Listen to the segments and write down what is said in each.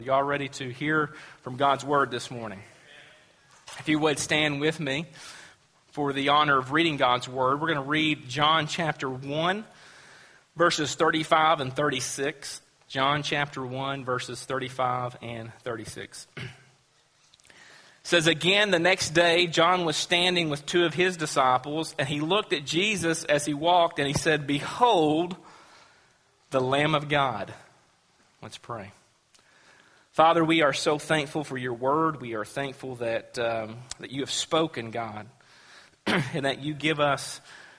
Y'all ready to hear from God's Word this morning? If you would stand with me for the honor of reading God's Word. We're going to read John chapter 1, verses 35 and 36. John chapter 1, verses 35 and 36. It says, "Again, the next day, John was standing with two of his disciples, and he looked at Jesus as he walked, and he said, 'Behold, the Lamb of God.'" Let's pray. Father, we are so thankful for your word. We are thankful that you have spoken, God, and that you give us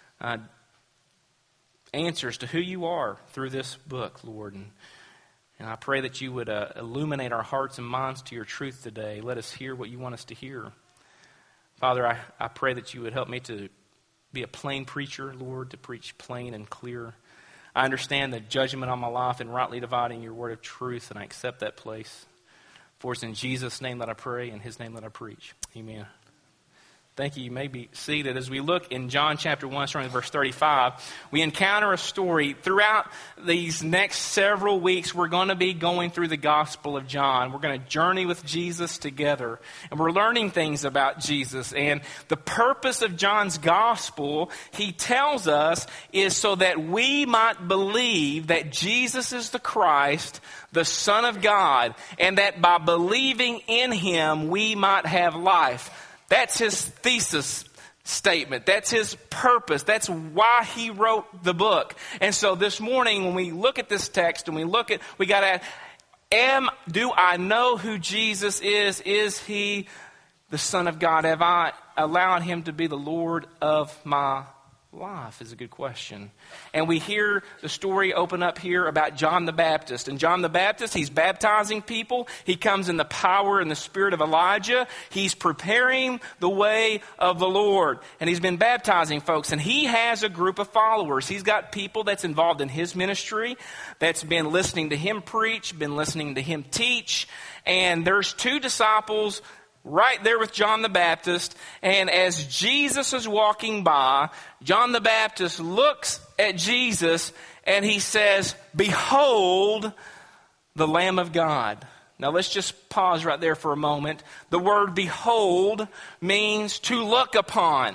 answers to who you are through this book, Lord. And I pray that you would illuminate our hearts and minds to your truth today. Let us hear what you want us to hear. Father, I pray that you would help me to be a plain preacher, Lord, to preach plain and clear. I understand the judgment on my life and rightly dividing your word of truth, and I accept that place. For it's in Jesus' name that I pray, in his name that I preach. Amen. Thank you. You may be seated. As we look in John chapter 1, starting with verse 35, we encounter a story. Throughout these next several weeks, we're going to be going through the Gospel of John. We're going to journey with Jesus together. And we're learning things about Jesus. And the purpose of John's Gospel, he tells us, is so that we might believe that Jesus is the Christ, the Son of God, and that by believing in him, we might have life. That's his thesis statement. That's his purpose. That's why he wrote the book. And so this morning, when we look at this text and we got to ask, do I know who Jesus is? Is he the Son of God? Have I allowed him to be the Lord of my life? Is a good question. And we hear the story open up here about John the Baptist. And John the Baptist, he's baptizing people. He comes in the power and the spirit of Elijah. He's preparing the way of the Lord. And he's been baptizing folks. And he has a group of followers. He's got people that's involved in his ministry, that's been listening to him preach, been listening to him teach. And there's two disciples right there with John the Baptist. And as Jesus is walking by, John the Baptist looks at Jesus and he says, "Behold, the Lamb of God." Now let's just pause right there for a moment. The word behold means to look upon,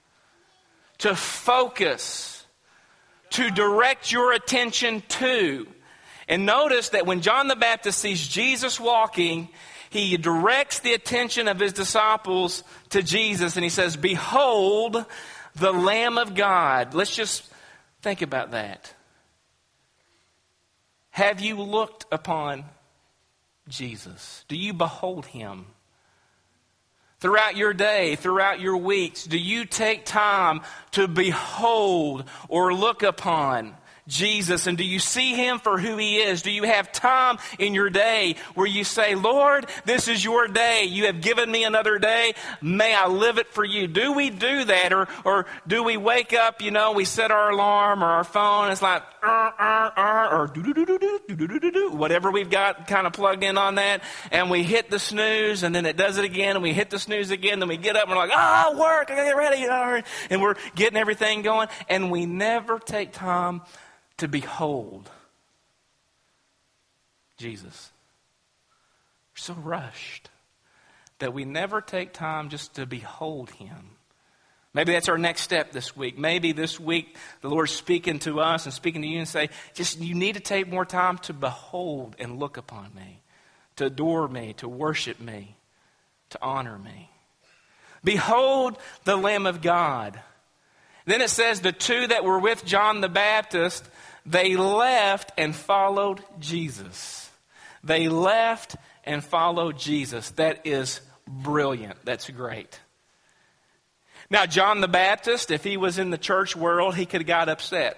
to focus, to direct your attention to. And notice that when John the Baptist sees Jesus walking, he directs the attention of his disciples to Jesus, and he says, "Behold, the Lamb of God." Let's just think about that. Have you looked upon Jesus? Do you behold him? Throughout your day, throughout your weeks, do you take time to behold or look upon Jesus? And do you see him for who he is? Do you have time in your day where you say, "Lord, this is your day. You have given me another day. May I live it for you"? Do we do that? Or do we wake up, we set our alarm or our phone, it's like, or do-do-do-do-do, whatever we've got kind of plugged in on that, and we hit the snooze, and then it does it again, and we hit the snooze again, then we get up and we're like, work, I gotta get ready, and we're getting everything going, and we never take time to behold Jesus. We're so rushed that we never take time just to behold him. Maybe that's our next step this week. Maybe this week the Lord's speaking to us and speaking to you and say, you need to take more time to behold and look upon me, to adore me, to worship me, to honor me. Behold the Lamb of God. Then it says the two that were with John the Baptist, they left and followed Jesus. They left and followed Jesus. That is brilliant. That's great. Now, John the Baptist, if he was in the church world, he could have got upset.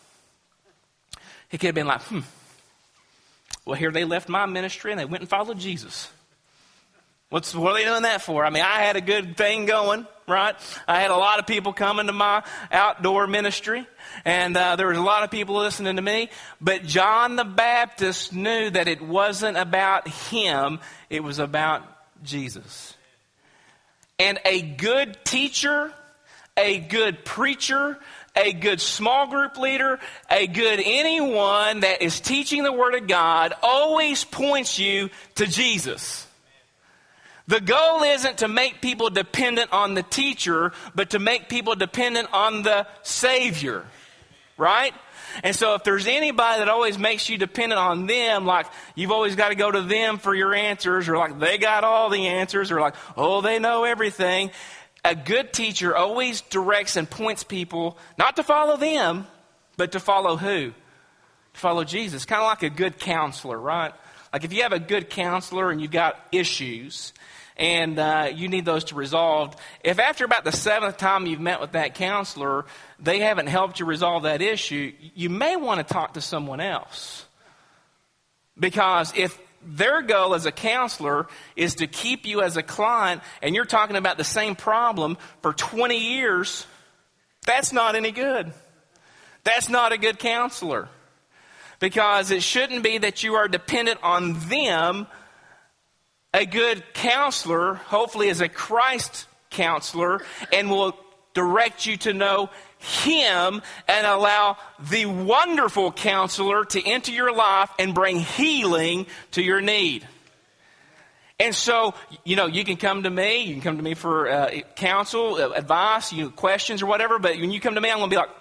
He could have been like, well, here they left my ministry and they went and followed Jesus. What are they doing that for? I mean, I had a good thing going, right? I had a lot of people coming to my outdoor ministry, and there was a lot of people listening to me. But John the Baptist knew that it wasn't about him, it was about Jesus. And a good teacher, a good preacher, a good small group leader, a good anyone that is teaching the Word of God always points you to Jesus. The goal isn't to make people dependent on the teacher, but to make people dependent on the Savior, right? And so if there's anybody that always makes you dependent on them, like you've always got to go to them for your answers, or like they got all the answers, or like, oh, they know everything. A good teacher always directs and points people not to follow them, but to follow who? To follow Jesus. Kind of like a good counselor, right? Like if you have a good counselor and you've got issues, and you need those to resolve. If after about the 7th time you've met with that counselor, they haven't helped you resolve that issue, you may want to talk to someone else. Because if their goal as a counselor is to keep you as a client, and you're talking about the same problem for 20 years, that's not any good. That's not a good counselor. Because it shouldn't be that you are dependent on them. A good counselor, hopefully, is a Christ counselor and will direct you to know Him and allow the wonderful counselor to enter your life and bring healing to your need. And so, you can come to me. You can come to me for counsel, advice, questions or whatever. But when you come to me, I'm going to be like,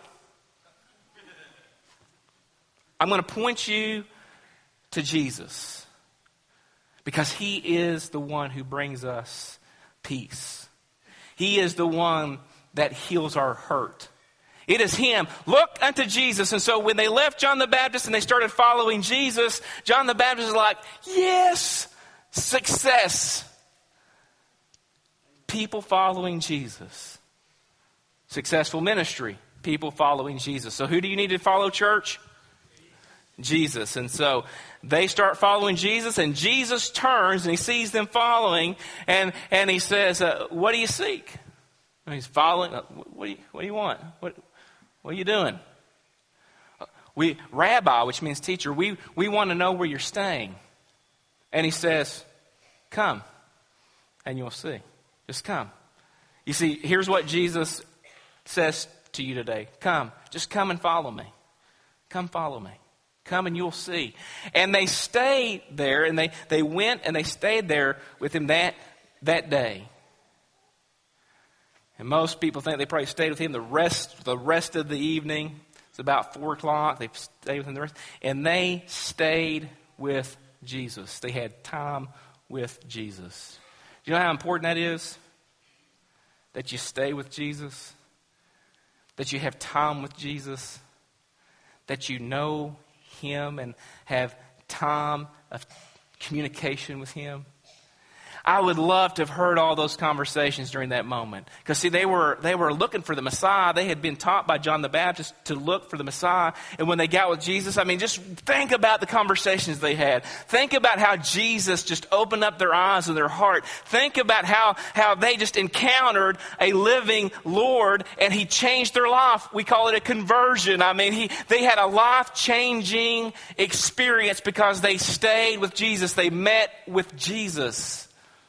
I'm going to point you to Jesus. Because He is the one who brings us peace. He is the one that heals our hurt. It is Him. Look unto Jesus. And so when they left John the Baptist and they started following Jesus, John the Baptist is like, yes, success. People following Jesus. Successful ministry. People following Jesus. So who do you need to follow, church? Jesus. And so they start following Jesus, and Jesus turns and He sees them following, and He says, what do you seek? And he's following. What do you want? What are you doing? Rabbi, which means teacher, we want to know where you're staying. And He says, come and you'll see. Just come. You see, here's what Jesus says to you today. Come. Just come and follow me. Come follow me. Come and you'll see. And they stayed there, and they went and they stayed there with Him that day. And most people think they probably stayed with Him the rest of the evening. It's about 4 o'clock. They stayed with Him the rest. And they stayed with Jesus. They had time with Jesus. Do you know how important that is? That you stay with Jesus. That you have time with Jesus. That you know Him and have time of communication with Him. I would love to have heard all those conversations during that moment. Because see, they were looking for the Messiah. They had been taught by John the Baptist to look for the Messiah. And when they got with Jesus, just think about the conversations they had. Think about how Jesus just opened up their eyes and their heart. Think about how they just encountered a living Lord and He changed their life. We call it a conversion. They had a life-changing experience because they stayed with Jesus. They met with Jesus.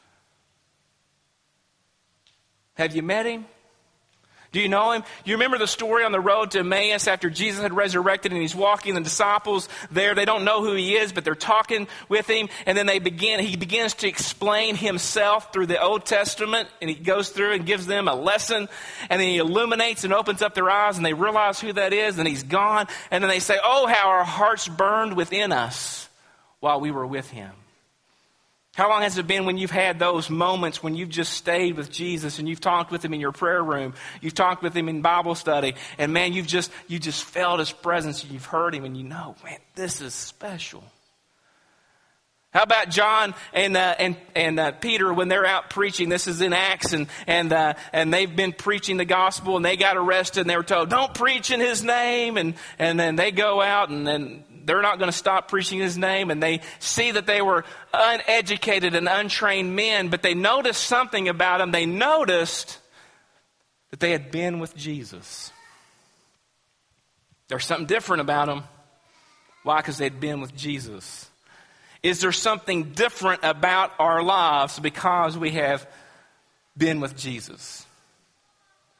Have you met Him? Do you know Him? You remember the story on the road to Emmaus after Jesus had resurrected and He's walking, the disciples there, they don't know who He is, but they're talking with Him, and then He begins to explain Himself through the Old Testament, and He goes through and gives them a lesson, and then He illuminates and opens up their eyes, and they realize who that is, and He's gone, and then they say, oh, how our hearts burned within us while we were with Him. How long has it been when you've had those moments when you've just stayed with Jesus and you've talked with Him in your prayer room, you've talked with Him in Bible study, and man, you just felt His presence, and you've heard Him, and you know, man, this is special. How about John and Peter when they're out preaching? This is in Acts, and they've been preaching the gospel, and they got arrested, and they were told, don't preach in His name, and then they go out, and then they're not going to stop preaching His name, and they see that they were uneducated and untrained men, but they noticed something about them. They noticed that they had been with Jesus. There's something different about them. Why? Because they'd been with Jesus. Is there something different about our lives because we have been with Jesus?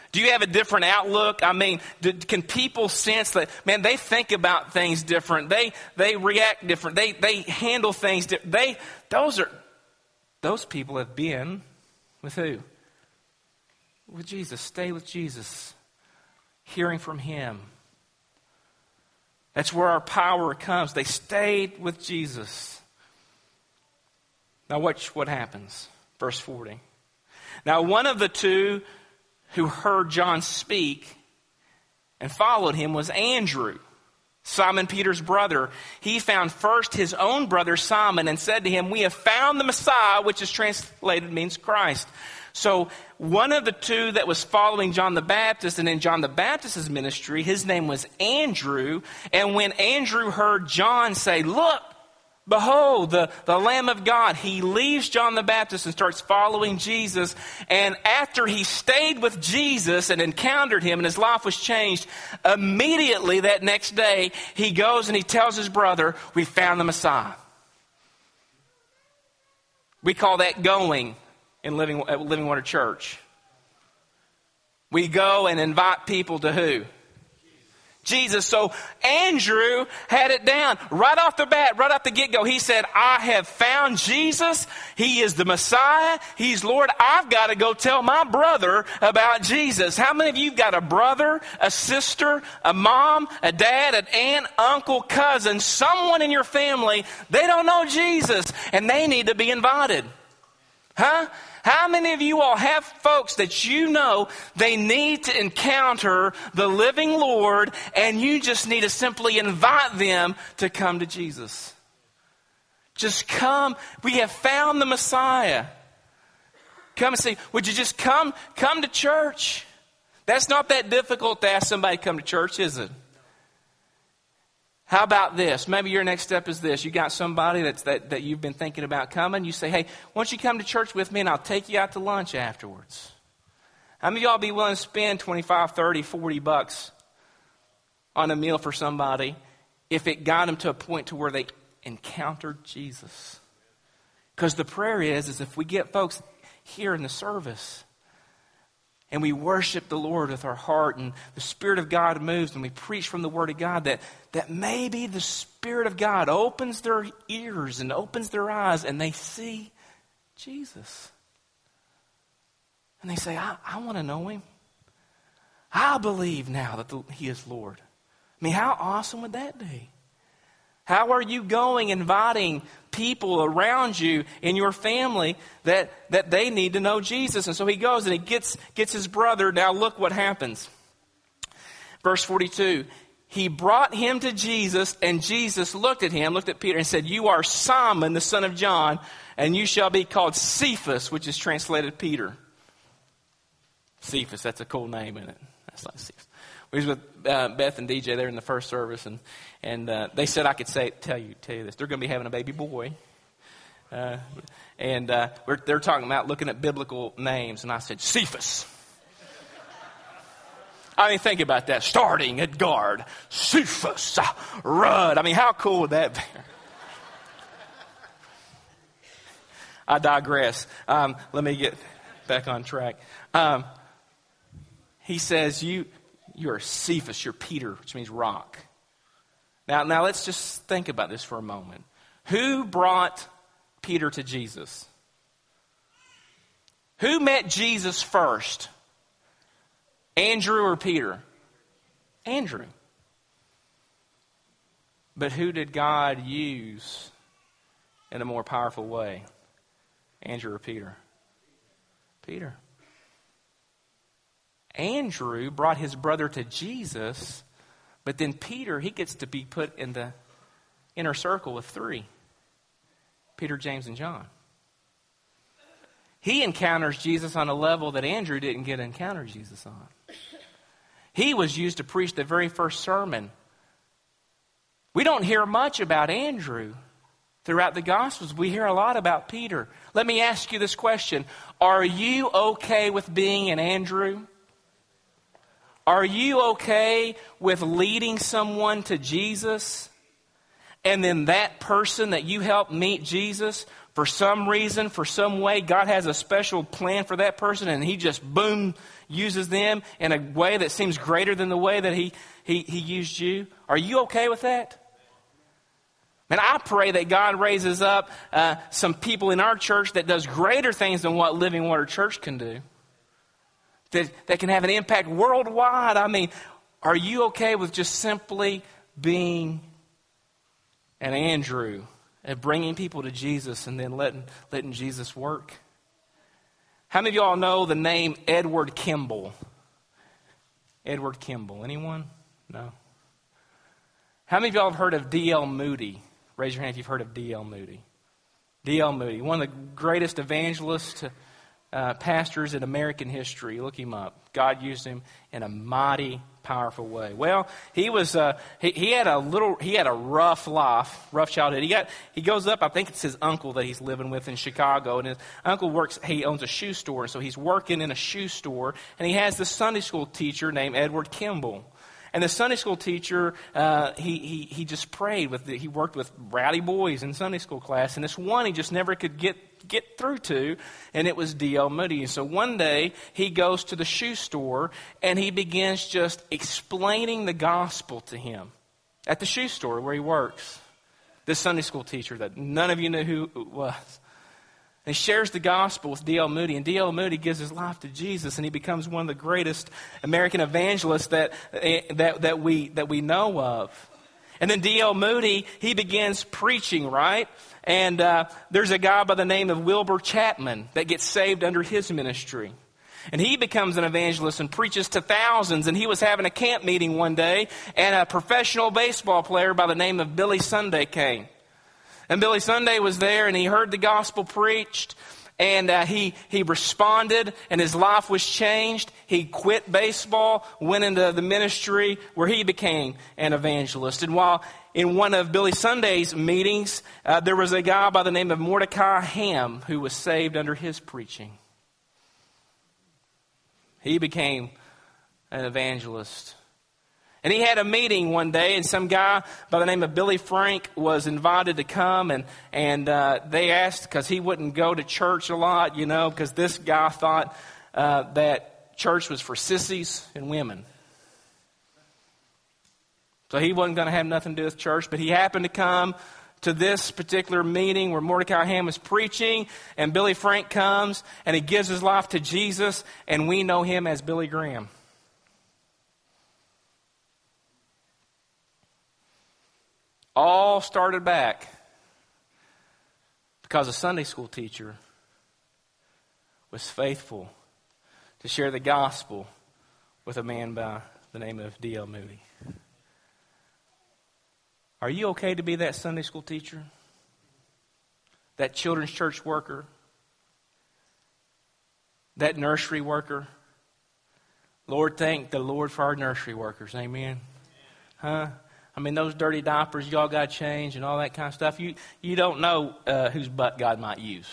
Do you have a different outlook? I mean, can people sense that, man, they think about things different. They react different. They handle things different. Those people have been with who? With Jesus. Stay with Jesus. Hearing from Him. That's where our power comes. They stayed with Jesus. Now watch what happens. Verse 40. Now one of the two who heard John speak and followed him was Andrew, Simon Peter's brother. He found first his own brother Simon and said to him, "We have found the Messiah," which is translated means Christ. So one of the two that was following John the Baptist and in John the Baptist's ministry, his name was Andrew. And when Andrew heard John say, "Look, behold, the Lamb of God," he leaves John the Baptist and starts following Jesus. And after he stayed with Jesus and encountered Him and his life was changed, immediately that next day, he goes and he tells his brother, "We found the Messiah." We call that going in Living Water Church. We go and invite people to who? Jesus. So Andrew had it down right off the bat, right off the get-go. He said, "I have found Jesus. He is the Messiah. He's Lord. I've got to go tell my brother about Jesus." How many of you got a brother, a sister, a mom, a dad, an aunt, uncle, cousin, someone in your family, they don't know Jesus and they need to be invited? Huh? How many of you all have folks that you know they need to encounter the living Lord and you just need to simply invite them to come to Jesus? Just come. We have found the Messiah. Come and say, "Would you just come to church?" That's not that difficult to ask somebody to come to church, is it? How about this? Maybe your next step is this. You got somebody that you've been thinking about coming. You say, "Hey, why don't you come to church with me and I'll take you out to lunch afterwards?" How many of y'all be willing to spend $25, $30, $40 on a meal for somebody if it got them to a point to where they encountered Jesus? Because the prayer is if we get folks here in the service and we worship the Lord with our heart and the Spirit of God moves and we preach from the Word of God, that maybe the Spirit of God opens their ears and opens their eyes and they see Jesus. And they say, I want to know Him. I believe now that He is Lord. I mean, how awesome would that be? How are you going inviting people around you in your family that they need to know Jesus? And so he goes and he gets his brother. Now look what happens. Verse 42. He brought him to Jesus, and Jesus looked at Peter and said, "You are Simon, the son of John, and you shall be called Cephas," which is translated Peter. Cephas, that's a cool name, isn't it? That's like Cephas. We was with Beth and DJ there in the first service, and they said I could tell you this. They're going to be having a baby boy, and they're talking about looking at biblical names, and I said Cephas. I mean, think about that. Starting at guard, Cephas, Rudd. I mean, how cool would that be? I digress. Let me get back on track. He says, You're Cephas, you're Peter, which means rock. Now let's just think about this for a moment. Who brought Peter to Jesus? Who met Jesus first? Andrew or Peter? Andrew. But who did God use in a more powerful way? Andrew or Peter? Peter. Andrew brought his brother to Jesus, but then Peter, he gets to be put in the inner circle of three. Peter, James, and John. He encounters Jesus on a level that Andrew didn't get to encounter Jesus on. He was used to preach the very first sermon. We don't hear much about Andrew throughout the Gospels. We hear a lot about Peter. Let me ask you this question. Are you okay with being an Andrew? Are you okay with leading someone to Jesus, and then that person that you helped meet Jesus For some reason, for some way, God has a special plan for that person, and He just, boom, uses them in a way that seems greater than the way that He used you. Are you okay with that? And I pray that God raises up some people in our church that does greater things than what Living Water Church can do. That can have an impact worldwide. I mean, are you okay with just simply being an Andrew and bringing people to Jesus and then letting Jesus work? How many of y'all know the name Edward Kimball? Edward Kimball. Anyone? No. How many of y'all have heard of D.L. Moody? Raise your hand if you've heard of D.L. Moody. D.L. Moody, one of the greatest evangelists, pastors in American history. Look him up. God used him in a mighty, powerful way. Well, he was he had a rough life, rough childhood. He goes up. I think it's his uncle that he's living with in Chicago, and his uncle he owns a shoe store, and so he's working in a shoe store, and he has this Sunday school teacher named Edward Kimball. And the Sunday school teacher, he just prayed he worked with rowdy boys in Sunday school class, and this one he just never could get through to, and it was D.L. Moody. And so one day he goes to the shoe store and he begins just explaining the gospel to him at the shoe store where he works. This Sunday school teacher that none of you knew who it was. And he shares the gospel with D.L. Moody, and D.L. Moody gives his life to Jesus, and he becomes one of the greatest American evangelists that we know of. And then D.L. Moody, he begins preaching, right? And there's a guy by the name of Wilbur Chapman that gets saved under his ministry. And he becomes an evangelist and preaches to thousands. And he was having a camp meeting one day, and a professional baseball player by the name of Billy Sunday came. And Billy Sunday was there, and he heard the gospel preached, and he responded, and his life was changed. He quit baseball, went into the ministry where he became an evangelist. And while in one of Billy Sunday's meetings, there was a guy by the name of Mordecai Ham who was saved under his preaching. He became an evangelist. And he had a meeting one day, and some guy by the name of Billy Frank was invited to come, and they asked, because he wouldn't go to church a lot, because this guy thought that church was for sissies and women. So he wasn't going to have nothing to do with church, but he happened to come to this particular meeting where Mordecai Ham is preaching, and Billy Frank comes, and he gives his life to Jesus, and we know him as Billy Graham. All started back because a Sunday school teacher was faithful to share the gospel with a man by the name of D.L. Moody. Are you okay to be that Sunday school teacher? That children's church worker? That nursery worker? Lord, thank the Lord for our nursery workers. Amen? Huh? I mean, those dirty diapers y'all got to change and all that kind of stuff. You don't know whose butt God might use.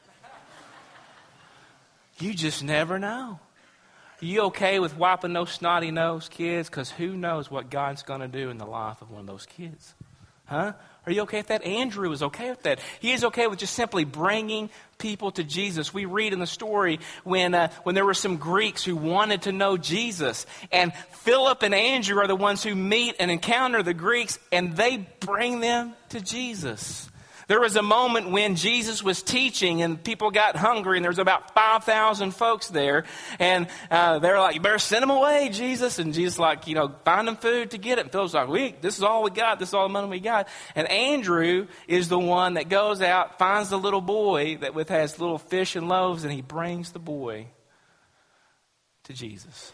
You just never know. Are you okay with wiping those snotty-nosed kids? Because who knows what God's going to do in the life of one of those kids. Huh? Are you okay with that? Andrew is okay with that. He is okay with just simply bringing people to Jesus. We read in the story when there were some Greeks who wanted to know Jesus. And Philip and Andrew are the ones who meet and encounter the Greeks, and they bring them to Jesus. There was a moment when Jesus was teaching and people got hungry, and there was about 5,000 folks there. And they're like, you better send them away, Jesus. And Jesus like, find them food to get it. And Philip's like, this is all we got. This is all the money we got. And Andrew is the one that goes out, finds the little boy that has little fish and loaves, and he brings the boy to Jesus.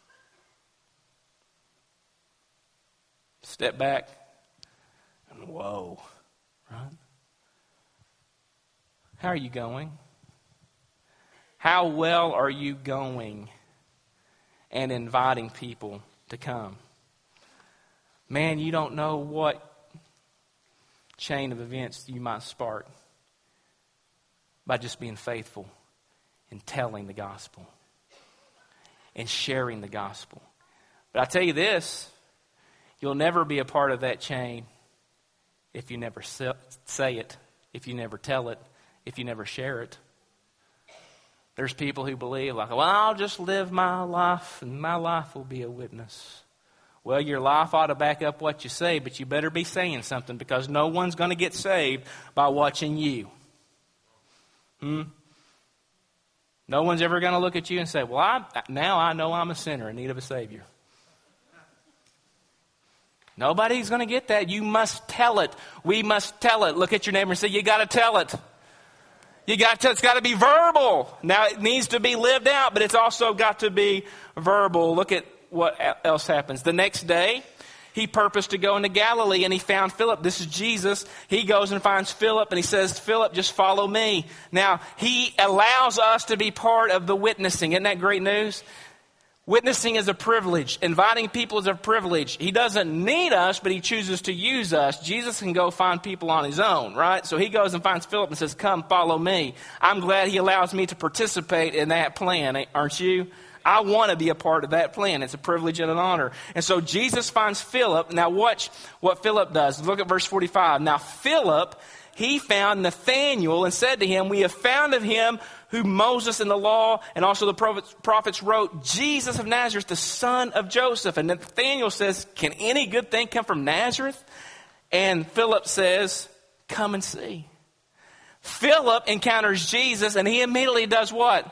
Step back, and whoa, right? How are you going? How well are you going and inviting people to come? Man, you don't know what chain of events you might spark by just being faithful in telling the gospel and sharing the gospel. But I tell you this, you'll never be a part of that chain if you never say it, if you never tell it, if you never share it. There's people who believe, like, well, I'll just live my life, and my life will be a witness. Well, your life ought to back up what you say, but you better be saying something, because no one's going to get saved by watching you. No one's ever going to look at you and say, well, now I know I'm a sinner in need of a Savior. Nobody's going to get that. You must tell it. We must tell it. Look at your neighbor and say, you got to tell it. It's got to be verbal. Now, it needs to be lived out, but it's also got to be verbal. Look at what else happens. The next day, he purposed to go into Galilee, and he found Philip. This is Jesus. He goes and finds Philip, and he says, Philip, just follow me. Now, he allows us to be part of the witnessing. Isn't that great news? Witnessing is a privilege. Inviting people is a privilege. He doesn't need us, but he chooses to use us. Jesus can go find people on his own, right? So he goes and finds Philip and says, come, follow me. I'm glad he allows me to participate in that plan, aren't you? I want to be a part of that plan. It's a privilege and an honor. And so Jesus finds Philip. Now watch what Philip does. Look at verse 45. Now Philip, he found Nathanael and said to him, we have found of him who Moses in the law and also the prophets wrote, Jesus of Nazareth, the son of Joseph. And Nathanael says, can any good thing come from Nazareth? And Philip says, come and see. Philip encounters Jesus, and he immediately does what?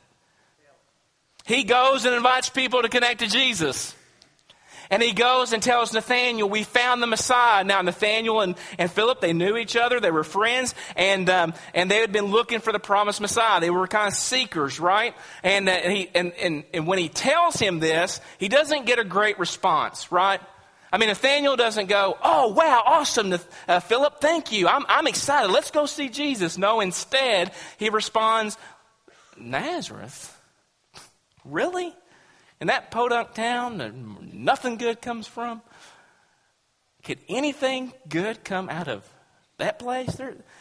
He goes and invites people to connect to Jesus. And he goes and tells Nathanael, we found the Messiah. Now, Nathanael and Philip, they knew each other. They were friends. And they had been looking for the promised Messiah. They were kind of seekers, right? And when he tells him this, he doesn't get a great response, right? I mean, Nathanael doesn't go, oh, wow, awesome, Philip, thank you. I'm excited. Let's go see Jesus. No, instead, he responds, Nazareth? Really? In that podunk town, nothing good comes from? Could anything good come out of that place?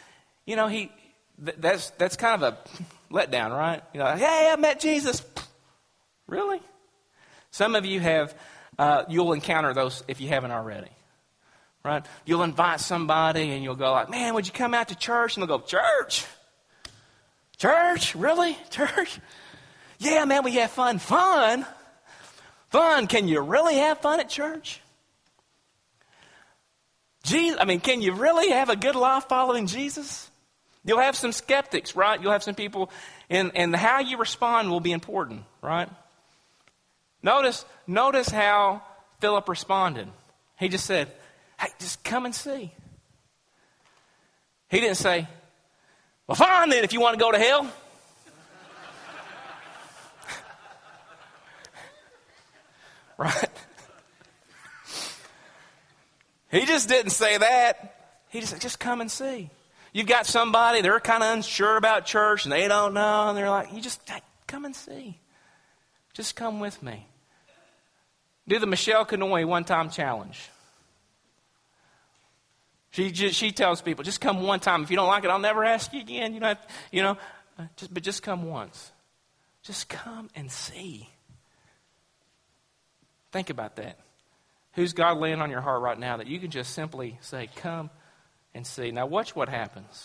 That's kind of a letdown, right? Hey, I met Jesus. Really? Some of you have, you'll encounter those if you haven't already, right? You'll invite somebody and you'll go like, man, would you come out to church? And they'll go, church? Church? Really? Church? Yeah, man, we have fun. Fun? Can you really have fun at church? Can you really have a good life following Jesus? You'll have some skeptics, right? You'll have some people, and how you respond will be important, right? Notice how Philip responded. He just said, hey, just come and see. He didn't say, well, fine then, if you want to go to hell. Right? He just didn't say that. He just said, just come and see. You've got somebody, they're kind of unsure about church and they don't know. And they're like, come and see. Just come with me. Do the Michelle Kanoy one-time challenge. She tells people, just come one time. If you don't like it, I'll never ask you again. But just come once. Just come and see. Think about that. Who's God laying on your heart right now that you can just simply say, come and see. Now watch what happens.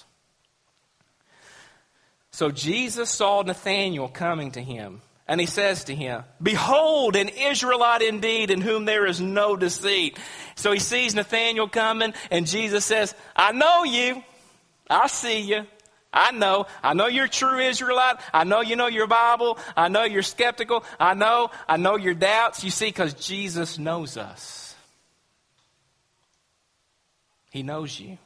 So Jesus saw Nathanael coming to him, and he says to him, behold, an Israelite indeed, in whom there is no deceit. So he sees Nathanael coming, and Jesus says, I know you. I see you. I know you're a true Israelite. I know you know your Bible. I know you're skeptical. I know your doubts. You see, because Jesus knows us. He knows you.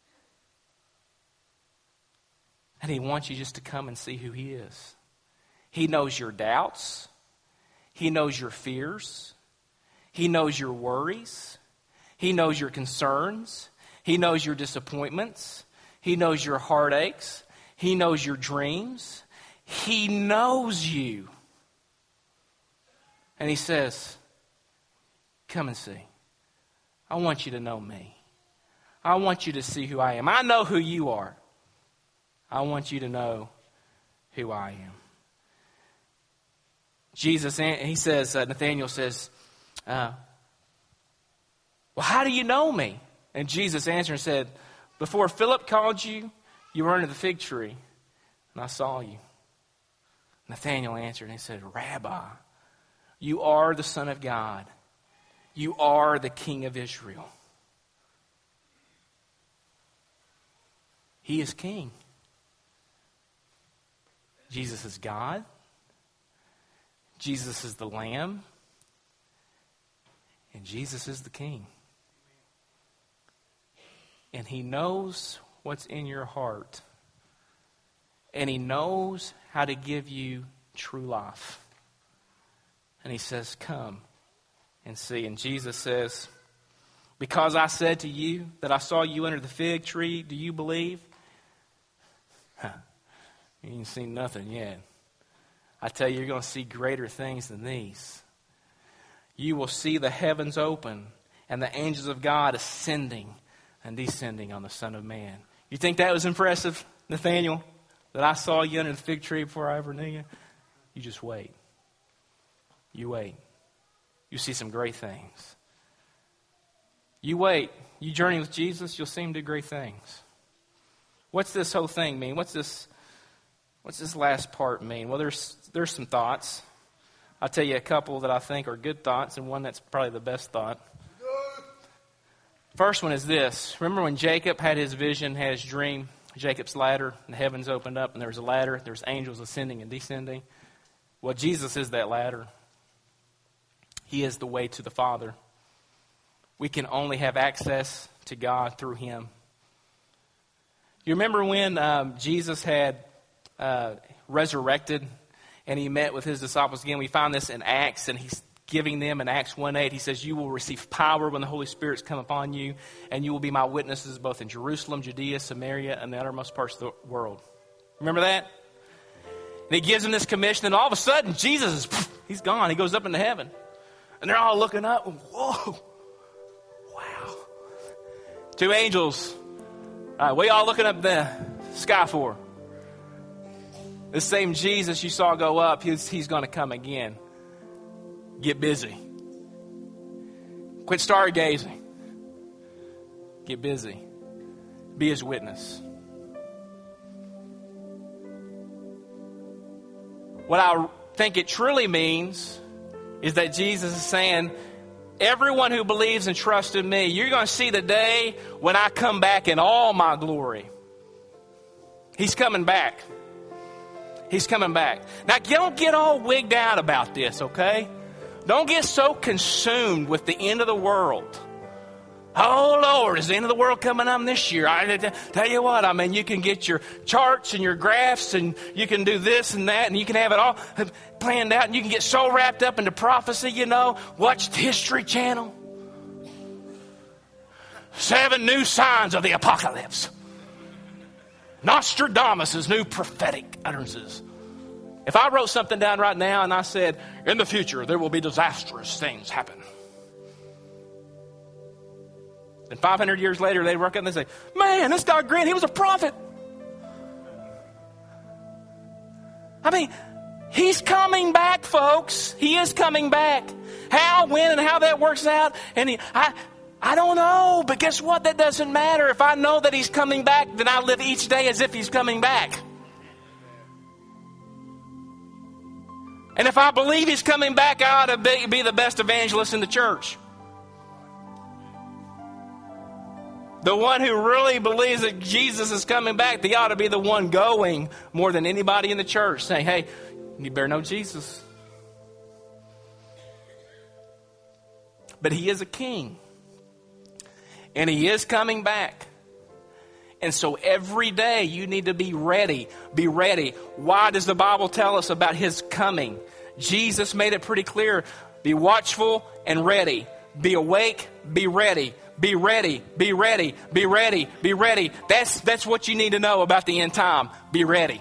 And he wants you just to come and see who he is. He knows your doubts. He knows your fears. He knows your worries. He knows your concerns. He knows your disappointments. He knows your heartaches. He knows your dreams. He knows you. And he says, come and see. I want you to know me. I want you to see who I am. I know who you are. I want you to know who I am. Nathanael says, well, how do you know me? And Jesus answered and said, before Philip called you, You were under the fig tree, and I saw you. Nathanael answered, and he said, Rabbi, you are the Son of God. You are the King of Israel. He is King. Jesus is God. Jesus is the Lamb. And Jesus is the King. And He knows what's in your heart. And He knows how to give you true life. And He says, come and see. And Jesus says, because I said to you that I saw you under the fig tree, do you believe? You ain't seen nothing yet. I tell you, you're going to see greater things than these. You will see the heavens open and the angels of God ascending and descending on the Son of Man. You think that was impressive, Nathaniel? That I saw you under the fig tree before I ever knew you? You just wait. You wait. You see some great things. You wait. You journey with Jesus, you'll see Him do great things. What's this whole thing mean? What's this last part mean? Well, there's some thoughts. I'll tell you a couple that I think are good thoughts and one that's probably the best thought. First one is this. Remember when Jacob had his vision, had his dream, Jacob's ladder, and the heavens opened up and there was a ladder, there was angels ascending and descending? Well, Jesus is that ladder. He is the way to the Father. We can only have access to God through Him. You remember when Jesus had resurrected and He met with His disciples again? We find this in Acts, and He's giving them in Acts 1:8. He says, you will receive power when the Holy Spirit's come upon you, and you will be my witnesses both in Jerusalem, Judea, Samaria, and the uttermost parts of the world. Remember that? And He gives them this commission, and all of a sudden, Jesus is, He's gone. He goes up into heaven. And they're all looking up. Whoa. Wow. Two angels. All right, what are y'all looking up the sky for? The same Jesus you saw go up, He's going to come again. Get busy. Quit stargazing. Get busy. Be His witness. What I think it truly means is that Jesus is saying, everyone who believes and trusts in me, you're going to see the day when I come back in all my glory. He's coming back. He's coming back. Now, don't get all wigged out about this, okay? Don't get so consumed with the end of the world. Oh, Lord, is the end of the world coming up this year? I tell you what, I mean, you can get your charts and your graphs, and you can do this and that, and you can have it all planned out, and you can get so wrapped up into prophecy, you know. Watch the History Channel. 7 new signs of the apocalypse. Nostradamus' new prophetic utterances. If I wrote something down right now and I said, in the future there will be disastrous things happen. And 500 years later they work up and they say, man, this guy Grant, he was a prophet. I mean, He's coming back, folks. He is coming back. How, when, and how that works out, and I don't know, but guess what? That doesn't matter. If I know that He's coming back, then I live each day as if He's coming back. And if I believe He's coming back, I ought to be the best evangelist in the church. The one who really believes that Jesus is coming back, they ought to be the one going more than anybody in the church, saying, hey, you better know Jesus. But He is a king. And He is coming back. And so every day you need to be ready. Be ready. Why does the Bible tell us about His coming? Jesus made it pretty clear. Be watchful and ready. Be awake, be ready. Be ready, be ready, be ready, be ready. That's what you need to know about the end time. Be ready.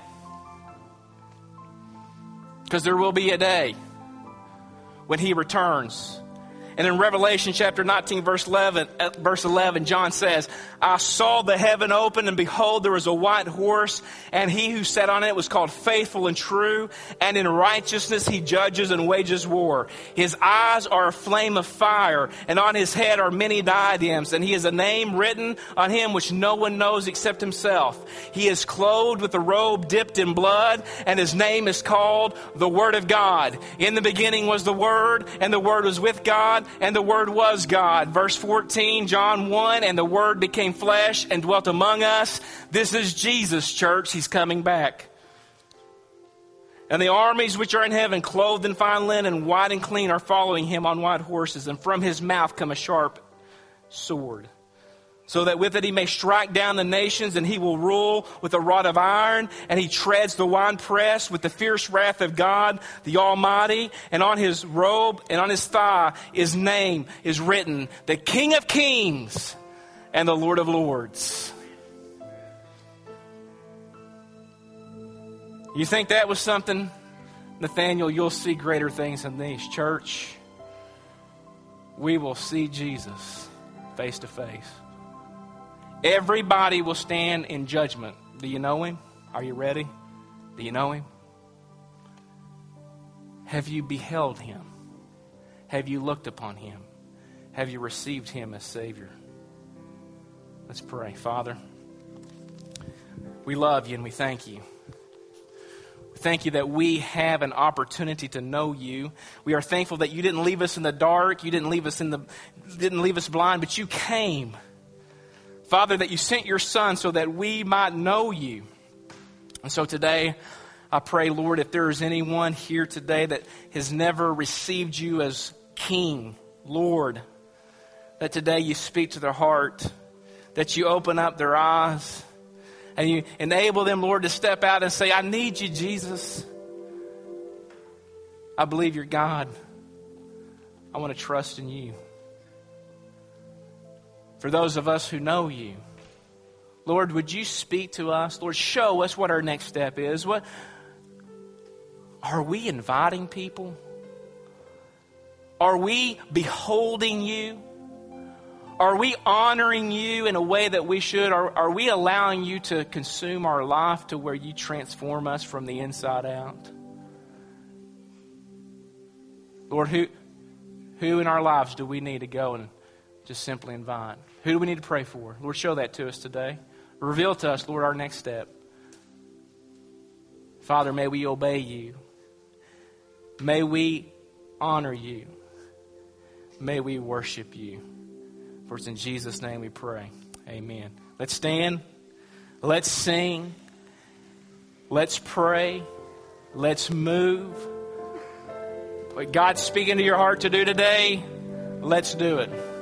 Because there will be a day when He returns. And in Revelation chapter 19, verse 11, John says, I saw the heaven open, and behold, there was a white horse, and he who sat on it was called Faithful and True, and in righteousness he judges and wages war. His eyes are a flame of fire, and on his head are many diadems, and he has a name written on him which no one knows except himself. He is clothed with a robe dipped in blood, and his name is called the Word of God. In the beginning was the Word, and the Word was with God, and the Word was God. Verse 14, John 1, and the Word became flesh and dwelt among us. This is Jesus, church. He's coming back. And the armies which are in heaven, clothed in fine linen, white and clean, are following him on white horses. And from his mouth come a sharp sword, so that with it he may strike down the nations, and he will rule with a rod of iron, and he treads the winepress with the fierce wrath of God, the Almighty. And on his robe and on his thigh his name is written, the King of Kings and the Lord of Lords. You think that was something? Nathaniel, you'll see greater things than these. Church, we will see Jesus face to face. Everybody will stand in judgment. Do you know him? Are you ready? Do you know him? Have you beheld him? Have you looked upon him? Have you received him as Savior? Let's pray. Father, we love you and we thank you. We thank you that we have an opportunity to know you. We are thankful that you didn't leave us in the dark. You didn't leave us blind, but you came. Father, that you sent your Son so that we might know you. And so today, I pray, Lord, if there is anyone here today that has never received you as King, Lord, that today you speak to their heart, that you open up their eyes, and you enable them, Lord, to step out and say, I need you, Jesus. I believe you're God. I want to trust in you. For those of us who know you, Lord, would you speak to us? Lord, show us what our next step is. What are we inviting people? Are we beholding you? Are we honoring you in a way that we should? Are we allowing you to consume our life to where you transform us from the inside out? Lord, who in our lives do we need to go and just simply invite? Who do we need to pray for? Lord, show that to us today. Reveal to us, Lord, our next step. Father, may we obey you. May we honor you. May we worship you. For it's in Jesus' name we pray. Amen. Let's stand. Let's sing. Let's pray. Let's move. What God's speaking to your heart to do today, let's do it.